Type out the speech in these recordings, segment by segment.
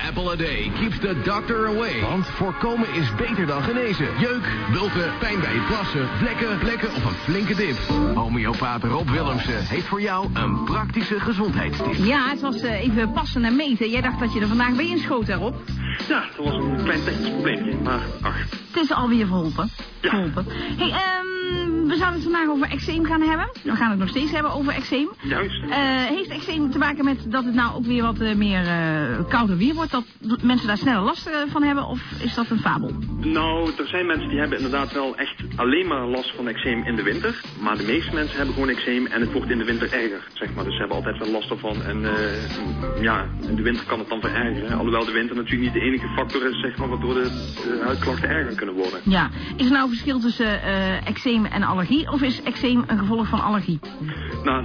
apple a day keeps the doctor away. Want voorkomen is beter dan genezen. Jeuk, bulten, pijn bij je plassen, plekken of een flinke dip. Homeopaat Rob Willemsen heeft voor jou een praktische gezondheidstip. Ja, het was even passen en meten. Jij dacht dat je er vandaag bij inschoot, Rob? Ja, dat was een klein technisch probleempje, maar ach. Het is alweer verholpen. Ja. Hey, we zouden het vandaag over eczeem gaan hebben. We gaan het nog steeds hebben over eczeem. Juist. Heeft eczeem te maken met dat het nou ook weer wat meer kouder weer wordt? Dat mensen daar sneller last van hebben? Of is dat een fabel? Nou, er zijn mensen die hebben inderdaad wel echt alleen maar last van eczeem in de winter. Maar de meeste mensen hebben gewoon eczeem en het wordt in de winter erger, zeg maar. Dus ze hebben altijd wel last ervan. En ja, in de winter kan het dan verergeren. Alhoewel de winter natuurlijk niet de enige factor is, zeg maar, waardoor de huidklachten erger kunnen worden. Ja. Is er nou een verschil tussen eczeem en allergie? Of is eczeem een gevolg van allergie? Nou,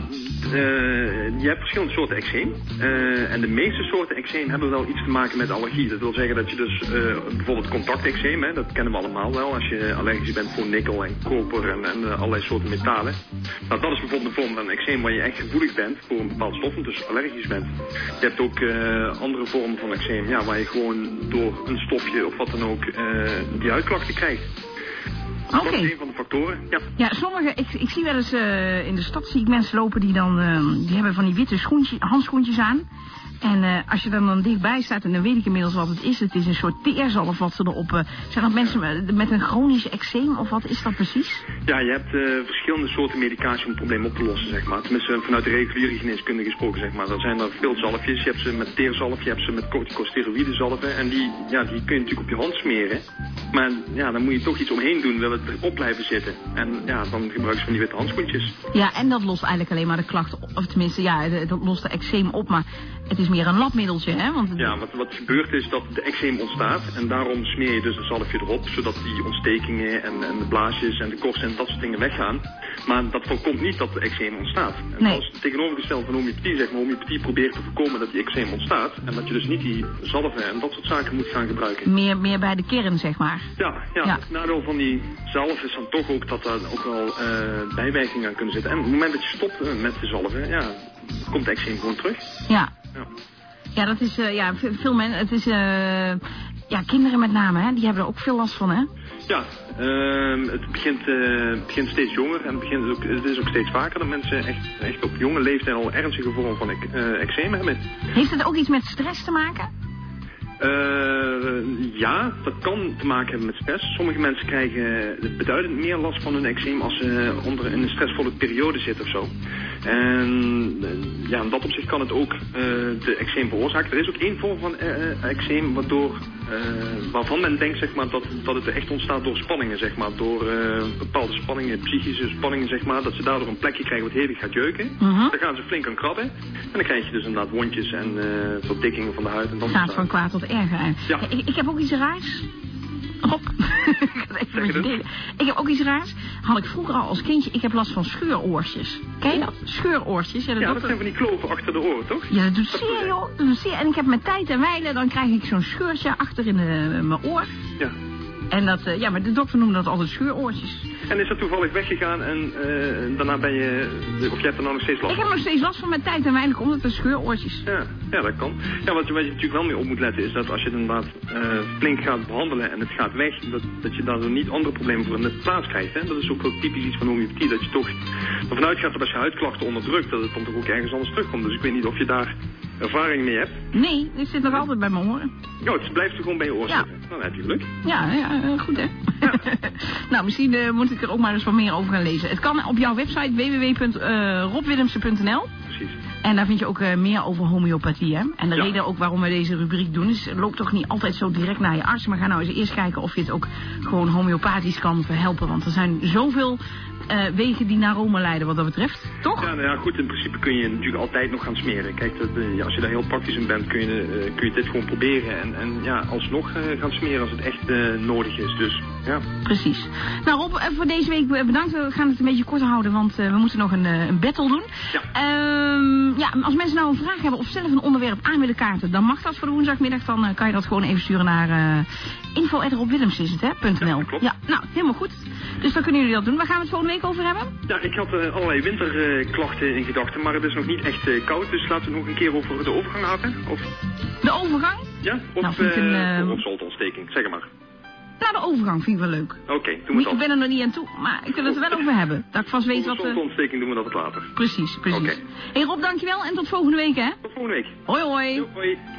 je hebt verschillende soorten eczeem. En de meeste soorten eczeem hebben wel iets te maken met allergie. Dat wil zeggen dat je dus bijvoorbeeld contacteczeem, hè, dat kennen we allemaal wel. Als je allergisch bent voor nikkel en koper en allerlei soorten metalen. Nou, dat is bijvoorbeeld een vorm van eczeem waar je echt gevoelig bent voor een bepaald stof, dus allergisch bent. Je hebt ook andere vormen van eczeem, ja, waar je gewoon door een stofje of wat dan ook die huidklachten krijgt. Oké. Dat is een van de factoren, ja. Ja, sommige, ik zie wel eens in de stad zie ik mensen lopen die dan, die hebben van die witte handschoentjes aan. En als je dan dichtbij staat, en dan weet ik inmiddels wat het is. Het is een soort teerzalf wat ze erop... zijn dat mensen met een chronisch eczeem of wat is dat precies? Ja, je hebt verschillende soorten medicatie om het probleem op te lossen, zeg maar. Tenminste, vanuit de reguliere geneeskunde gesproken, zeg maar. Er zijn er veel zalfjes. Je hebt ze met teerzalf, je hebt ze met corticosteroïde zalven. En die kun je natuurlijk op je hand smeren. Maar ja, dan moet je toch iets omheen doen, wil het erop blijven zitten. En ja, dan gebruik je van die witte handschoentjes. Ja, en dat lost eigenlijk alleen maar de klachten op. Of tenminste, ja, dat lost de eczeem op, maar het is meer een labmiddeltje, hè? Want ja, wat gebeurt is dat de eczeem ontstaat en daarom smeer je dus een zalfje erop, zodat die ontstekingen en de blaasjes en de korsen en dat soort dingen weggaan. Maar dat voorkomt niet dat de eczeem ontstaat. En nee. Dat is het tegenovergestelde van homeopathie, zeg maar. Homeopathie probeert te voorkomen dat die eczeem ontstaat en dat je dus niet die zalven en dat soort zaken moet gaan gebruiken. Meer bij de kern, zeg maar. Ja. Het nadeel van die zalf is dan toch ook dat er ook wel bijwerkingen aan kunnen zitten. En op het moment dat je stopt met de zalven, ja, komt de eczeem gewoon terug. Ja. Ja, dat is, veel mensen, het is, kinderen met name, hè, die hebben er ook veel last van, hè? Ja, het begint steeds jonger en het is ook steeds vaker dat mensen echt op jonge leeftijd al ernstige vormen van eczeem hebben. Heeft het ook iets met stress te maken? Ja, dat kan te maken hebben met stress. Sommige mensen krijgen beduidend meer last van hun eczeem als ze in een stressvolle periode zitten of zo. En ja, in dat opzicht kan het ook de eczeem veroorzaken. Er is ook één vorm van eczeem waarvan men denkt, zeg maar, dat het echt ontstaat door spanningen, zeg maar, door bepaalde spanningen, psychische spanningen, zeg maar, dat ze daardoor een plekje krijgen wat hevig gaat jeuken. Dan gaan ze flink aan krabben en dan krijg je dus inderdaad wondjes en verdikkingen van de huid en dat gaat van kwaad tot erger. Ja. Ik heb ook iets raars. Rob, ik ga even met je delen. Ik heb ook iets raars. Had ik vroeger al als kindje, ik heb last van scheuroortjes. Ken je dat? Scheuroortjes. Ja, dat zijn van die kloven achter de oren, toch? Ja, dat doet zeer, joh. Dat doet zeer. En ik heb met tijd en wijle, dan krijg ik zo'n scheurtje achter in mijn oor. Ja. En dat, maar de dokter noemde dat altijd scheuroortjes. En is dat toevallig weggegaan en daarna ben je, of je hebt er nou nog steeds last van? Ik heb er nog steeds last van met tijd en weinig, omdat het scheuroortjes. Ja, dat kan. Ja, wat je natuurlijk wel mee op moet letten is dat als je het inderdaad flink gaat behandelen en het gaat weg, dat je daar niet andere problemen voor in de plaats krijgt. Hè? Dat is ook wel typisch iets van homeopathie, dat je toch ervan uitgaat dat als je huidklachten onderdrukt, dat het dan toch ook ergens anders terugkomt. Dus ik weet niet of je daar ervaring mee hebt. Nee, dit zit nog altijd bij mijn oren. Ja, het blijft er gewoon bij je oor zitten. Dan heb je geluk. Ja, goed hè. Ja. Nou, misschien moet ik er ook maar eens wat meer over gaan lezen. Het kan op jouw website www.robwillemsen.nl. Precies. En daar vind je ook meer over homeopathie, hè. En de reden ook waarom we deze rubriek doen is, loop toch niet altijd zo direct naar je arts. Maar ga nou eens eerst kijken of je het ook gewoon homeopathisch kan verhelpen. Want er zijn zoveel wegen die naar Rome leiden wat dat betreft, toch? Ja, nou ja, goed, in principe kun je natuurlijk altijd nog gaan smeren. Kijk, als je daar heel praktisch in bent, kun je dit gewoon proberen. En alsnog gaan smeren als het echt nodig is. Dus, ja. Precies. Nou Rob, voor deze week bedankt. We gaan het een beetje kort houden, want we moeten nog een battle doen. Ja. Als mensen nou een vraag hebben of zelf een onderwerp aan willen kaarten, dan mag dat voor de woensdagmiddag. Dan kan je dat gewoon even sturen naar info@robwillems.nl. Ja, klopt. Ja, nou, helemaal goed. Dus dan kunnen jullie dat doen. Waar gaan we het volgende week over hebben? Ja, ik had allerlei winterklachten in gedachten, maar het is nog niet echt koud. Dus laten we het nog een keer over de overgang hebben. Of... De overgang? Ja, of, nou, of zoltontsteking, zeg maar. Nou, de overgang vind ik wel leuk. Oké, doen we dat. Ik ben er nog niet aan toe, maar ik wil het er wel over hebben. Dat ik vast weet wat... Zoltontsteking doen we dat later. Precies. Okay. Hey Rob, dankjewel en tot volgende week, hè? Tot volgende week. Hoi, hoi. Hoi.